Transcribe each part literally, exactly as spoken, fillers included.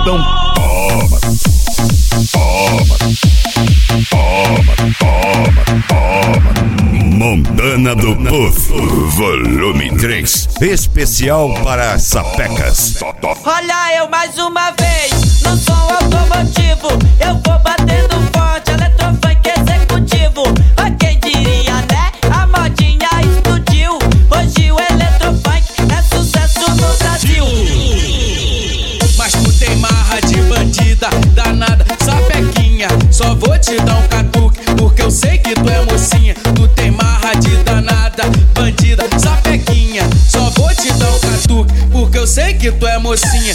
Então toma, toma, toma, toma, toma. Montana do Puff, volume três, especial para sapecas. Olha eu mais uma vez, no som automotivo, eu vou batendo forte, eletrofunk executivo. Mas quem diria, né? A modinha explodiu. Hoje o eletrofunk é sucesso no Brasil. Mas tu tem marra de bandida, danada, sapequinha. Só vou te dar um catuque, porque eu sei que tu é mocinha. Tu tem marra de danada, bandida, sapequinha. Só vou te dar um catuque, porque eu sei que tu é mocinha.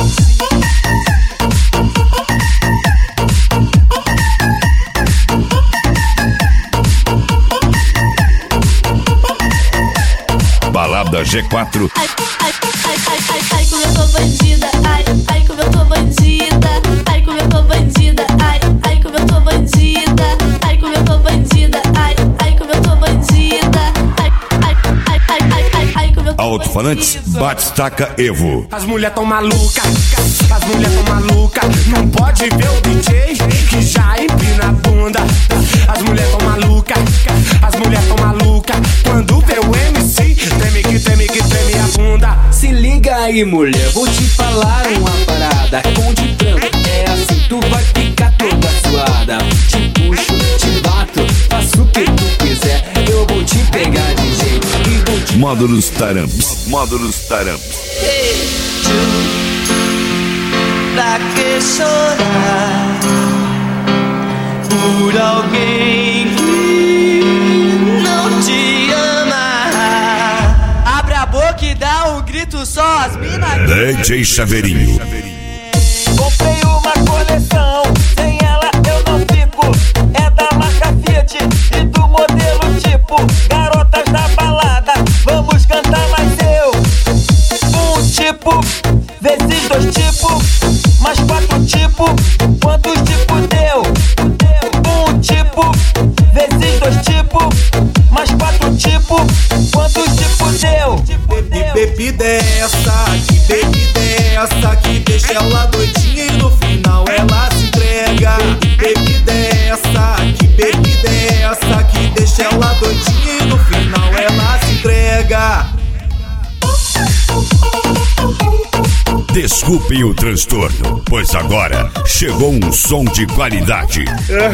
Balada G quatro. Ai, ai, ai, ai, ai, ai, como eu tô bandida. Ai, ai, como eu tô bandida. Ai, como eu tô bandida. Ai, ai, como eu tô bandida. Ai, como eu tô bandida. Ai, ai, como eu tô bandida. Ai, ai, ai, ai, ai, ai, ai, como eu tô Alto-falantes, Batistaca Evo. As mulher tão maluca, as mulher tão maluca. Não pode ver o D J que já empina a bunda. As mulher tão maluca, as mulher tão maluca. Quando vê o M C, treme que treme que treme a bunda. Se liga aí, mulher, vou te falar uma parada. Com de branco é assim, tu vai ficar toda suada. Te puxo, te bato, faço o que tu quiser. Eu vou te pegar de jeito e vou te... Módulos Taramps, Módulos Taramps. Pra que chorar por alguém que não te ama? Abre a boca e dá um grito só as minas. D J Chaveirinho. Comprei uma coleção, sem ela eu não fico. É da marca Fiat e do modelo tipo. Garotas da balada, vamos cantar mais eu. Um tipo, vezes dois tipos, mais quatro tipos, quantos tipos deu? Um tipo, vezes dois tipos, mais quatro tipos, quantos tipos deu? Que bebida é essa? Que bebida é essa? Que deixa ela doidinha e no final ela se entrega. Que bebida é essa? Que bebida é essa? Que deixa ela doidinha e no final ela se entrega. Desculpem o transtorno, pois agora chegou um som de qualidade.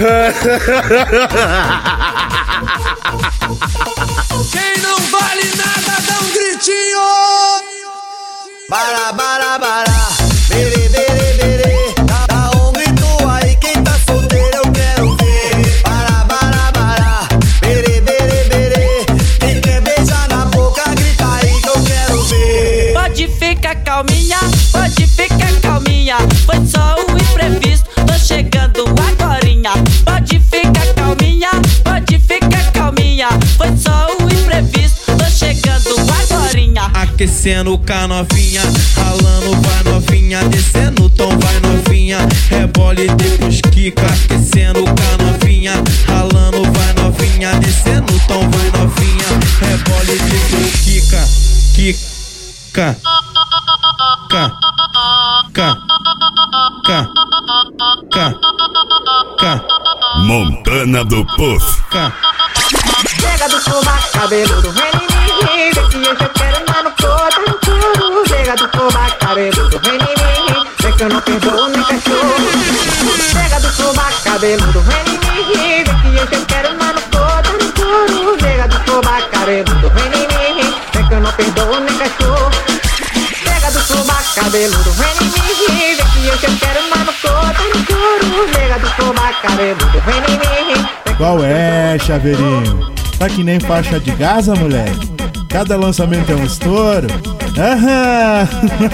Quem não vale nada, dá um gritinho! Bara, bara, bara, bere, bere, bere. Dá um grito aí, quem tá solteiro eu quero ver. Bara, bara, bara, bere, bere, bere. Quem quer beijar na boca, grita aí que eu quero ver. Pode ficar calminha, pode ficar calminha. Foi só o imprevisto, tô chegando agorinha. Pode ficar calminha, pode ficar calminha. Foi só o imprevisto, tô chegando agorinha. Aquecendo com a novinha, ralando vai novinha, descendo o tom vai novinha, rebole e depois quica. Aquecendo com a novinha, ralando vai novinha, descendo o tom vai novinha, rebole e depois quica, quica, ca, ca, ca, ca, ca, Montana do Puff. ca. Pega do sovaco cabeludo, vem em mim, vê que eu já quero dar no couro, no couro. Pega do sovaco cabeludo, vem em mim, vê que eu não perdoo nem cachorro. Pega do sovaco cabeludo, vem em mim, vê que eu já quero dar no couro, no couro. Pega do sovaco cabeludo, vem em mim, vê que eu não perdoo nem cachorro. Pega do sovaco cabeludo, vem em mim, vê que eu já quero dar no couro, no couro. Pega do sovaco cabeludo, vem em mim. Qual é, Chaveirinho? Tá que nem faixa de Gaza, moleque? Cada lançamento é um estouro. Aham!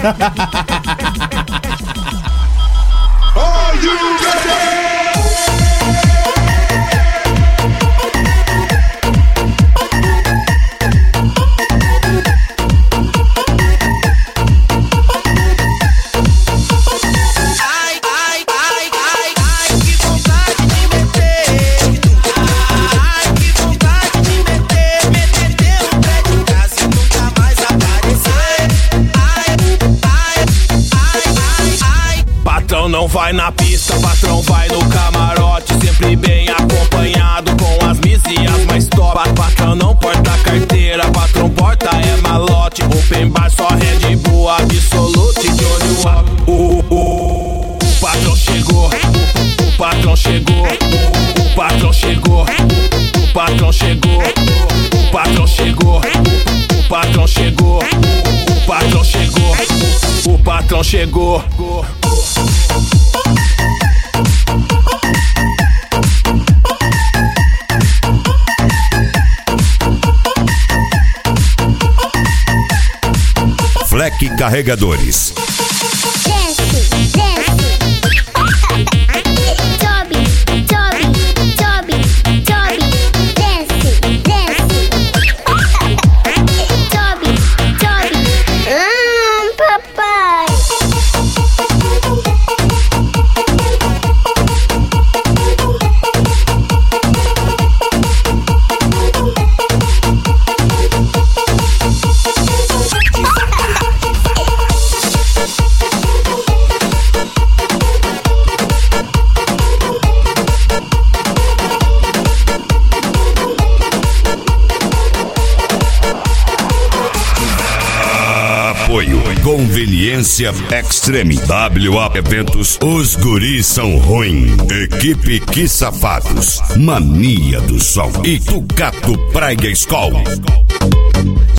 Are you ready? patrão não vai na pista, patrão vai no camarote, sempre bem acompanhado com as mizinhas mais top. Patrão não porta carteira, patrão porta é malote. Open bar só Red Bull Absolute, de olho up. O, o, o patrão chegou, o, o patrão chegou, o, o patrão chegou, o patrão chegou, o patrão chegou, o patrão chegou, o patrão chegou, o patrão chegou. Fleck Carregadores. Desce, desce. Sobe, sobe, sobe, sobe. Desce, desce. Sobe, sobe. Hum, papai. Apoio Conveniência Extreme, W A Eventos, os guris são ruim. Equipe Que Safados, Mania do Sol e Tucato Praia School.